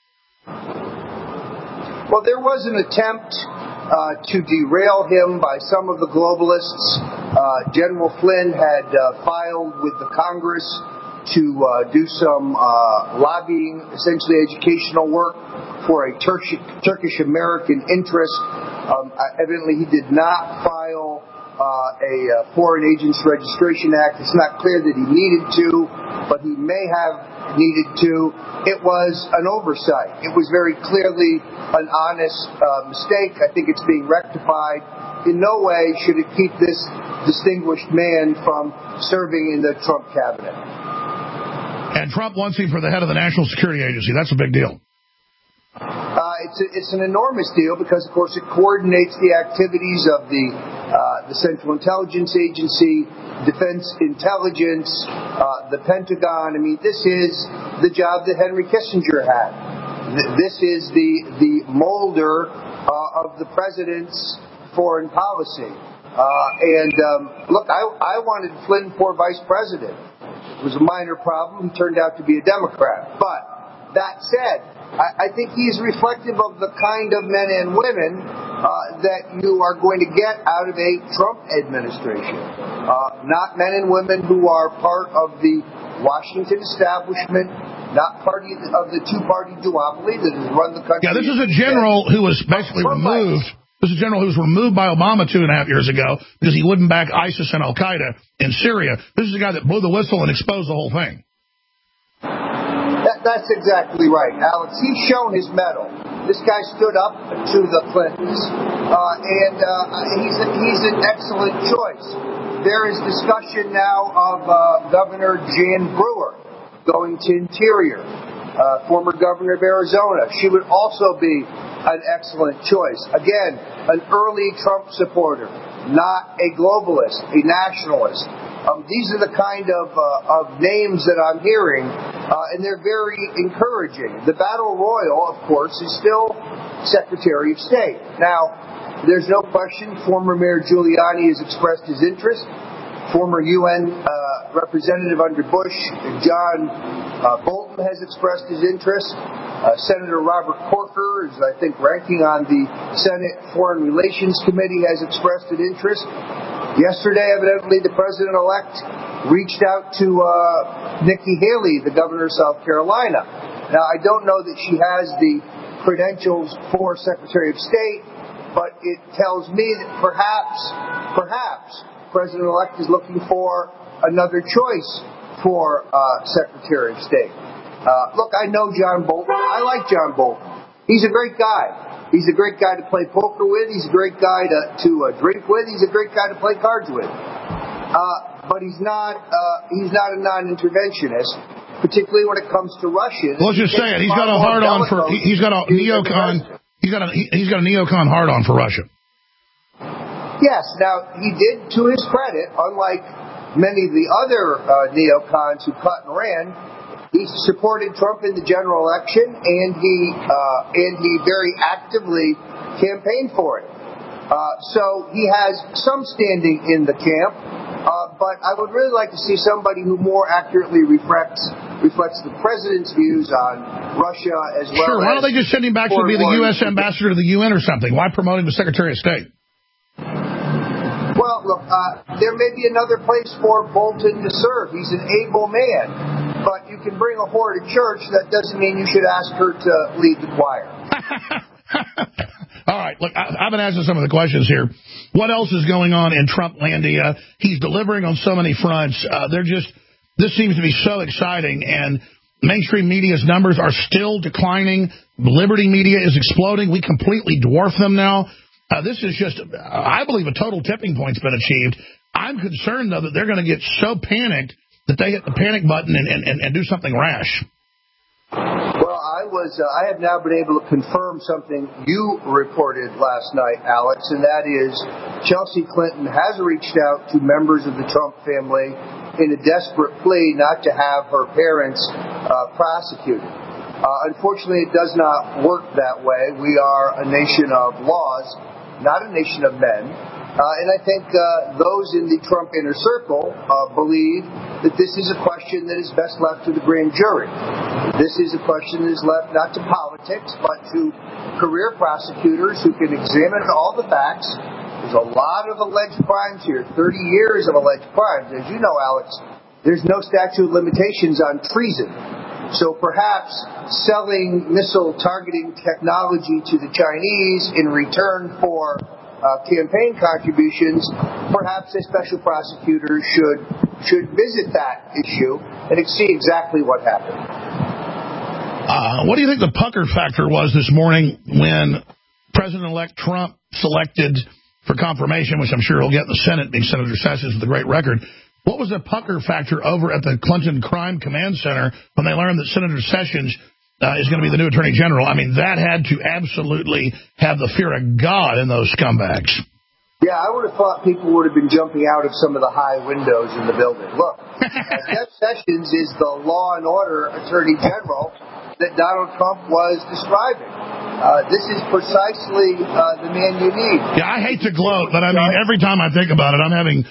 Well, there was an attempt to derail him by some of the globalists. General Flynn had filed with the Congress to do some lobbying, essentially educational work for a Turkish-American interest. Evidently, he did not file a Foreign Agents Registration Act. It's not clear that he needed to, but he may have needed to. It was an oversight. It was very clearly an honest mistake. I think it's being rectified. In no way should it keep this distinguished man from serving in the Trump cabinet. And Trump wants him for the head of the National Security Agency. That's a big deal. It's an enormous deal because, of course, it coordinates the activities of the Central Intelligence Agency, Defense Intelligence, the Pentagon. I mean, this is the job that Henry Kissinger had. This is the molder of the president's foreign policy. Look, I wanted Flynn for vice president. It was a minor problem. He turned out to be a Democrat. But that said, I think he's reflective of the kind of men and women that you are going to get out of a Trump administration. Not men and women who are part of the Washington establishment, not part of the two-party duopoly that has run the country. Yeah, this is a general who was basically removed. This is a general who was removed by Obama 2.5 years ago because he wouldn't back ISIS and Al-Qaeda in Syria. This is a guy that blew the whistle and exposed the whole thing. That's exactly right, Alex. He's shown his mettle. This guy stood up to the Clintons, and he's an excellent choice. There is discussion now of Governor Jan Brewer going to Interior, former governor of Arizona. She would also be an excellent choice. Again, an early Trump supporter, not a globalist, a nationalist. These are the kind of names that I'm hearing, and they're very encouraging. The battle royal, of course, is still Secretary of State. Now, there's no question former Mayor Giuliani has expressed his interest. Former UN representative under Bush, John Bolton, has expressed his interest. Senator Robert Corker is, I think, ranking on the Senate Foreign Relations Committee, has expressed an interest. Yesterday, evidently, the president-elect reached out to Nikki Haley, the governor of South Carolina. Now, I don't know that she has the credentials for Secretary of State, but it tells me that perhaps President-elect is looking for another choice for Secretary of State. Look, I know John Bolton. I like John Bolton. He's a great guy. He's a great guy to play poker with. He's a great guy to drink with. He's a great guy to play cards with. But he's not a non-interventionist, particularly when it comes to Russians. Well, let's just say it. He's got a hard-on for. He's got a neocon. He's got a neocon hard-on for Russia. Yes. Now he did, to his credit, unlike many of the other neocons who cut and ran. He supported Trump in the general election, and he very actively campaigned for it. So he has some standing in the camp, but I would really like to see somebody who more accurately reflects the president's views on Russia as well. Sure. Why don't they just send him back to be the U.S. ambassador to the UN or something? Why promote him as Secretary of State? Well, look, there may be another place for Bolton to serve. He's an able man. But you can bring a whore to church. That doesn't mean you should ask her to lead the choir. All right. Look, I've been asking some of the questions here. What else is going on in Trumplandia? He's delivering on so many fronts. This seems to be so exciting, and mainstream media's numbers are still declining. Liberty media is exploding. We completely dwarf them now. This is just, I believe, a total tipping point's been achieved. I'm concerned, though, that they're going to get so panicked that they hit the panic button and do something rash. Well, I have now been able to confirm something you reported last night, Alex, and that is Chelsea Clinton has reached out to members of the Trump family in a desperate plea not to have her parents prosecuted. Unfortunately, it does not work that way. We are a nation of laws, not a nation of men. And I think those in the Trump inner circle believe that this is a question that is best left to the grand jury. This is a question that is left not to politics, but to career prosecutors who can examine all the facts. There's a lot of alleged crimes here, 30 years of alleged crimes. As you know, Alex, there's no statute of limitations on treason. So perhaps selling missile targeting technology to the Chinese in return for campaign contributions, perhaps a special prosecutor should visit that issue and see exactly what happened. What do you think the pucker factor was this morning when President-elect Trump selected for confirmation, which I'm sure he'll get in the Senate, being Senator Sessions with a great record? What was the pucker factor over at the Clinton Crime Command Center when they learned that Senator Sessions is going to be the new Attorney General? I mean, that had to absolutely have the fear of God in those scumbags. Yeah, I would have thought people would have been jumping out of some of the high windows in the building. Look, Jeff Sessions is the law and order Attorney General that Donald Trump was describing. This is precisely the man you need. Yeah, I hate to gloat, but I mean, every time I think about it, I'm having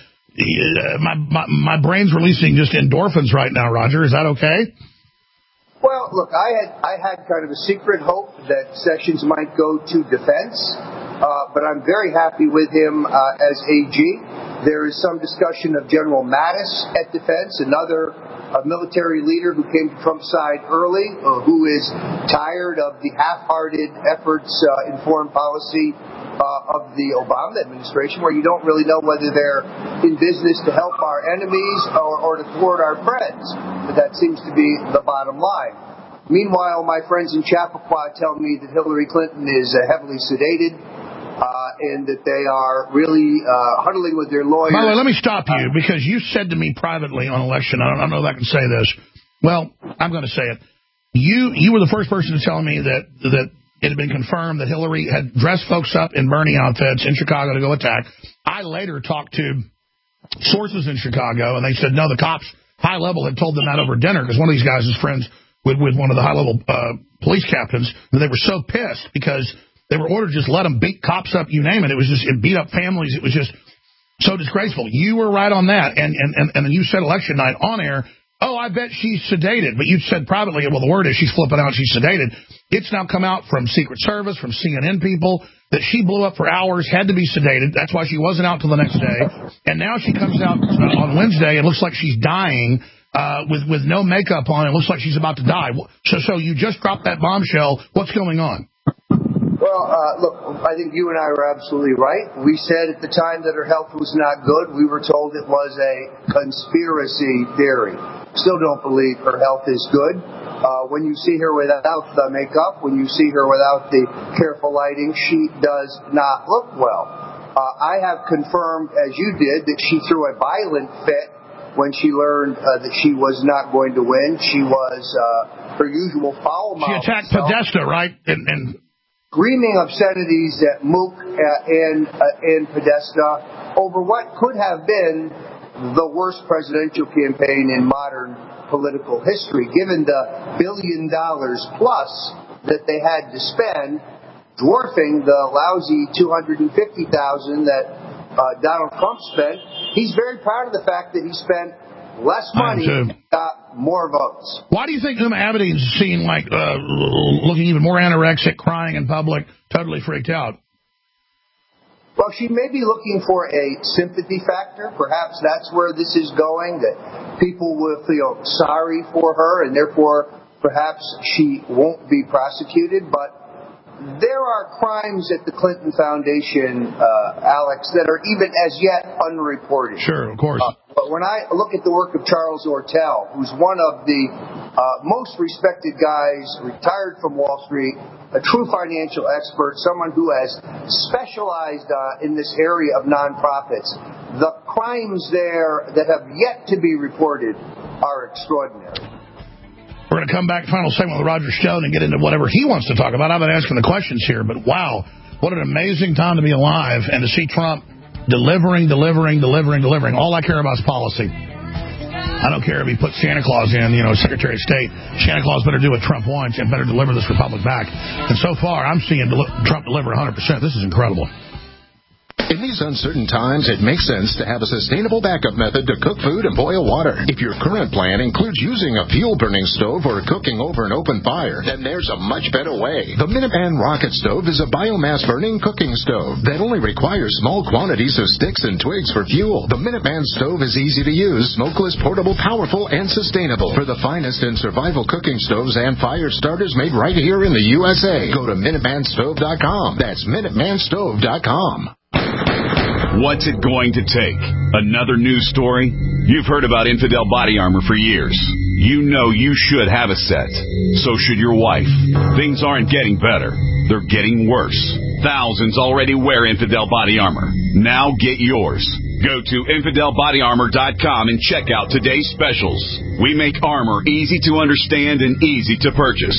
my brain's releasing just endorphins right now, Roger. Is that okay? Well, look, I had kind of a secret hope that Sessions might go to defense, but I'm very happy with him as AG. There is some discussion of General Mattis at defense, another military leader who came to Trump's side early, who is tired of the half-hearted efforts in foreign policy of the Obama administration, where you don't really know whether they're in business to help our enemies or to thwart our friends. But that seems to be the bottom line. Meanwhile, my friends in Chappaqua tell me that Hillary Clinton is heavily sedated and that they are really huddling with their lawyers. By the way, let me stop you, because you said to me privately on election, I don't know if I can say this. Well, I'm going to say it. You were the first person to tell me that it had been confirmed that Hillary had dressed folks up in Bernie outfits in Chicago to go attack. I later talked to sources in Chicago, and they said, no, the cops, high level, had told them that over dinner, because one of these guys is friends with one of the high-level police captains, and they were so pissed because they were ordered to just let them beat cops up, you name it. It beat up families. It was just so disgraceful. You were right on that, and then you said election night on air, oh, I bet she's sedated. But you said privately, well, the word is she's flipping out, she's sedated. It's now come out from Secret Service, from CNN people, that she blew up for hours, had to be sedated. That's why she wasn't out till the next day. And now she comes out on Wednesday and looks like she's dying with no makeup on. It looks like she's about to die. So you just dropped that bombshell. What's going on? Well, Well, look, I think you and I were absolutely right. We said at the time that her health was not good. We were told it was a conspiracy theory. Still don't believe her health is good. When you see her without the makeup, when you see her without the careful lighting, she does not look well. I have confirmed, as you did, that she threw a violent fit when she learned that she was not going to win. She was her usual foul mouth. She attacked Podesta, right? And screaming obscenities at Mook and Podesta over what could have been the worst presidential campaign in modern political history, given the $1 billion plus that they had to spend, dwarfing the lousy $250,000 that Donald Trump spent. He's very proud of the fact that he spent less money and got more votes. Why do you think Huma Abedin's seen like looking even more anorexic, crying in public, totally freaked out? Well, she may be looking for a sympathy factor. Perhaps that's where this is going, that people will feel sorry for her, and therefore perhaps she won't be prosecuted. But there are crimes at the Clinton Foundation, Alex, that are even as yet unreported. Sure, of course. But when I look at the work of Charles Ortel, who's one of the most respected guys, retired from Wall Street, a true financial expert, someone who has specialized in this area of nonprofits, the crimes there that have yet to be reported are extraordinary. We're going to come back, final segment with Roger Stone, and get into whatever he wants to talk about. I've been asking the questions here, but wow, what an amazing time to be alive and to see Trump delivering. All I care about is policy. I don't care if he puts Santa Claus in, Secretary of State. Santa Claus better do what Trump wants and better deliver this republic back. And so far, I'm seeing Trump deliver 100%. This is incredible. In these uncertain times, it makes sense to have a sustainable backup method to cook food and boil water. If your current plan includes using a fuel-burning stove or cooking over an open fire, then there's a much better way. The Minuteman Rocket Stove is a biomass-burning cooking stove that only requires small quantities of sticks and twigs for fuel. The Minuteman Stove is easy to use, smokeless, portable, powerful, and sustainable. For the finest in survival cooking stoves and fire starters made right here in the USA, go to MinutemanStove.com. That's MinutemanStove.com. What's it going to take? Another news story? You've heard about Infidel Body Armor for years. You know you should have a set. So should your wife. Things aren't getting better. They're getting worse. Thousands already wear Infidel Body Armor. Now get yours. Go to InfidelBodyArmor.com and check out today's specials. We make armor easy to understand and easy to purchase.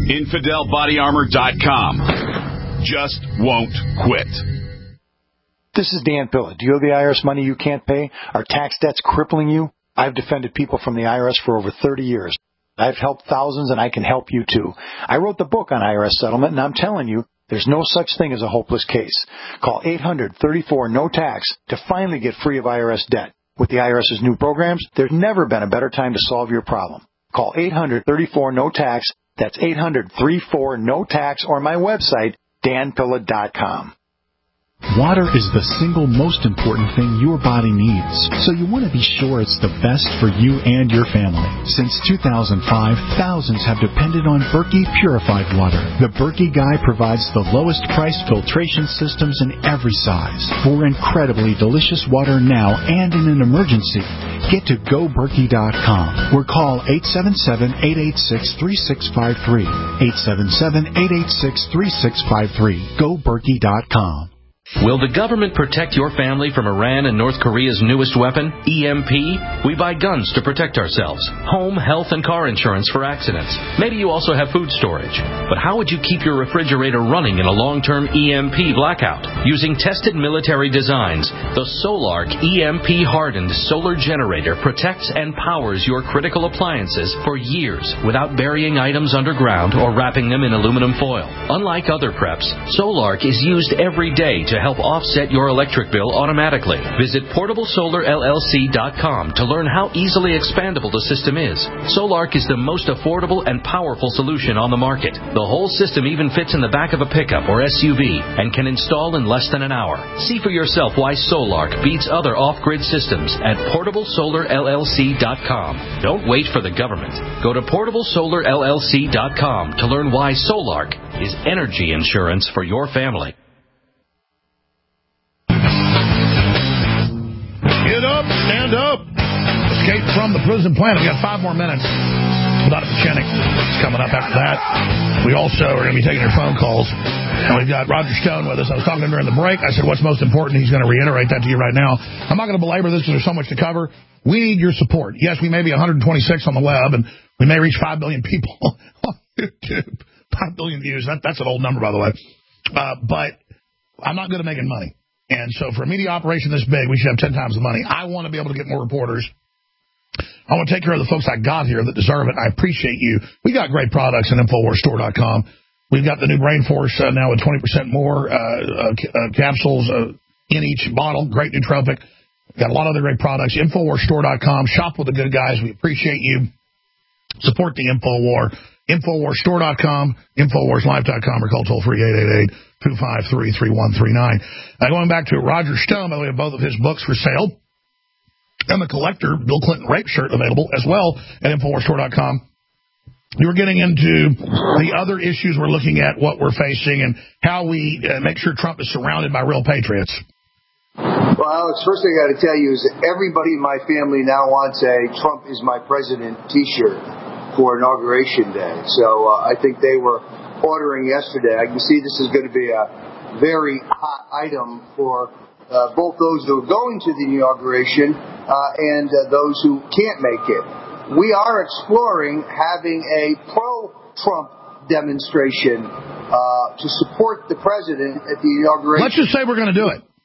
InfidelBodyArmor.com. Just won't quit. This is Dan Pilla. Do you owe the IRS money you can't pay? Are tax debts crippling you? I've defended people from the IRS for over 30 years. I've helped thousands, and I can help you too. I wrote the book on IRS settlement, and I'm telling you, there's no such thing as a hopeless case. Call 800-34-NO-TAX to finally get free of IRS debt. With the IRS's new programs, there's never been a better time to solve your problem. Call 800-34-NO-TAX. That's 800-34-NO-TAX, or my website, danpilla.com. Water is the single most important thing your body needs, so you want to be sure it's the best for you and your family. Since 2005, thousands have depended on Berkey purified water. The Berkey Guy provides the lowest price filtration systems in every size. For incredibly delicious water now and in an emergency, get to GoBerkey.com or call 877-886-3653. 877-886-3653. GoBerkey.com. Will the government protect your family from Iran and North Korea's newest weapon, EMP? We buy guns to protect ourselves, home, health, and car insurance for accidents. Maybe you also have food storage. But how would you keep your refrigerator running in a long-term EMP blackout? Using tested military designs, the Solark EMP-hardened solar generator protects and powers your critical appliances for years without burying items underground or wrapping them in aluminum foil. Unlike other preps, Solark is used every day to help offset your electric bill automatically. Visit PortableSolarLLC.com to learn how easily expandable the system is. Solark is the most affordable and powerful solution on the market. The whole system even fits in the back of a pickup or SUV and can install in less than an hour. See for yourself why Solark beats other off-grid systems at PortableSolarLLC.com. Don't wait for the government. Go to PortableSolarLLC.com to learn why Solark is energy insurance for your family. Get up, stand up. Escape from the prison planet. We got 5 more minutes. Dr. Pachenik is coming up after that. We also are going to be taking your phone calls. And we've got Roger Stone with us. I was talking to him during the break. I said, what's most important? He's going to reiterate that to you right now. I'm not going to belabor this because there's so much to cover. We need your support. Yes, we may be 126 on the web, and we may reach 5 billion people on YouTube. 5 billion views. That's an old number, by the way. But I'm not good at making money. And so for a media operation this big, we should have 10 times the money. I want to be able to get more reporters. I want to take care of the folks I got here that deserve it. I appreciate you. We got great products at InfoWarsStore.com. We've got the new Brain Force now with 20% more capsules in each bottle. Great nootropic. Got a lot of other great products. InfoWarsStore.com. Shop with the good guys. We appreciate you. Support the InfoWar. InfoWarsStore.com, InfoWarsLife.com, or call toll-free 888-253-3139. Going back to Roger Stone, by the way, we have both of his books for sale. And the collector Bill Clinton rape shirt available as well at InfoWarsStore.com. We were getting into the other issues we're looking at, what we're facing, and how we make sure Trump is surrounded by real patriots. Well, Alex, first thing I got to tell you is that everybody in my family now wants a Trump is my president T-shirt for Inauguration Day. So I think they were ordering yesterday. I can see this is going to be a very hot item for both those who are going to the inauguration and those who can't make it. We are exploring having a pro-Trump demonstration to support the president at the inauguration. Let's just say we're going to do it.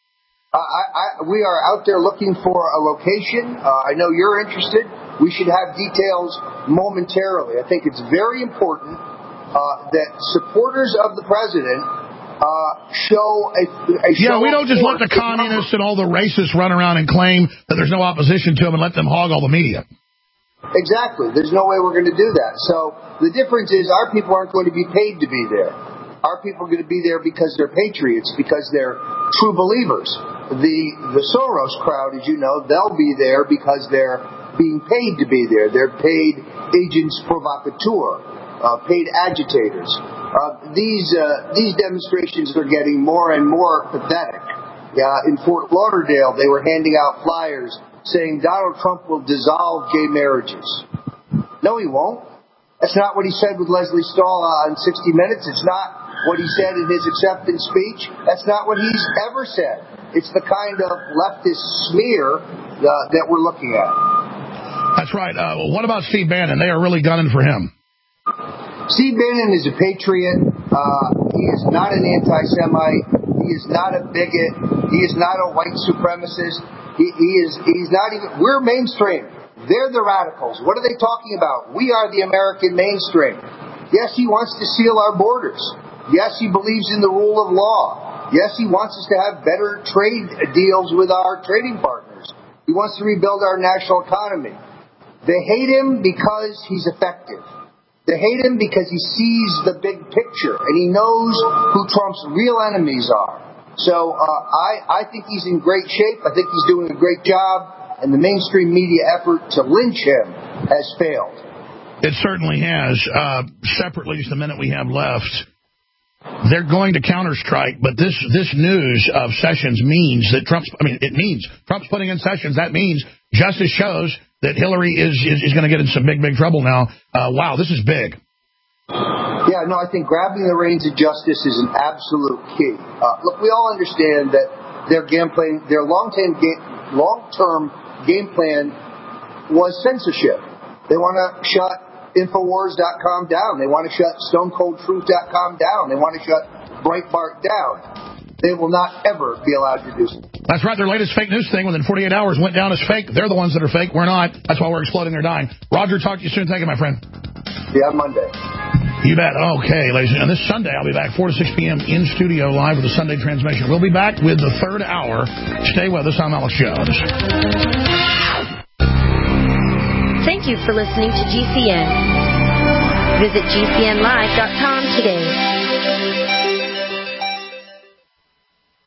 We are out there looking for a location. I know you're interested. We should have details momentarily. I think it's very important that supporters of the president show a show. Yeah, we don't just let the communists and all the racists run around and claim that there's no opposition to them and let them hog all the media. Exactly. There's no way we're going to do that. So the difference is our people aren't going to be paid to be there. Our people are going to be there because they're patriots, because they're true believers. The Soros crowd, as you know, they'll be there because they're being paid to be there. They're paid agents provocateurs, paid agitators. These demonstrations are getting more and more pathetic. In Fort Lauderdale, they were handing out flyers saying Donald Trump will dissolve gay marriages. No, he won't. That's not what he said with Leslie Stahl on 60 Minutes. It's not what he said in his acceptance speech. That's not what he's ever said. It's the kind of leftist smear that we're looking at. That's right. What about Steve Bannon? They are really gunning for him. Steve Bannon is a patriot. He is not an anti-Semite. He is not a bigot. He is not a white supremacist. He's not even. We're mainstream. They're the radicals. What are they talking about? We are the American mainstream. Yes, he wants to seal our borders. Yes, he believes in the rule of law. Yes, he wants us to have better trade deals with our trading partners. He wants to rebuild our national economy. They hate him because he's effective. They hate him because he sees the big picture and he knows who Trump's real enemies are. So I think he's in great shape. I think he's doing a great job. And the mainstream media effort to lynch him has failed. It certainly has. Separately, just the minute we have left, they're going to counterstrike. But this news of Sessions means that Trump's putting in Sessions. That means justice shows that Hillary is going to get in some big trouble now. Wow, this is big. Yeah, no, I think grabbing the reins of justice is an absolute key. Look, we all understand that their long-term game plan was censorship. They want to shut Infowars.com down. They want to shut StoneColdTruth.com down. They want to shut Breitbart down. They will not ever be allowed to do so. That's right. Their latest fake news thing within 48 hours went down as fake. They're the ones that are fake. We're not. That's why we're exploding. They're dying. Roger, talk to you soon. Thank you, my friend. Yeah, Monday. You bet. Okay, ladies and gentlemen. This Sunday, I'll be back 4 to 6 p.m. in studio live with the Sunday transmission. We'll be back with the third hour. Stay with us. I'm Alex Jones. Thank you for listening to GCN. Visit GCNlive.com today.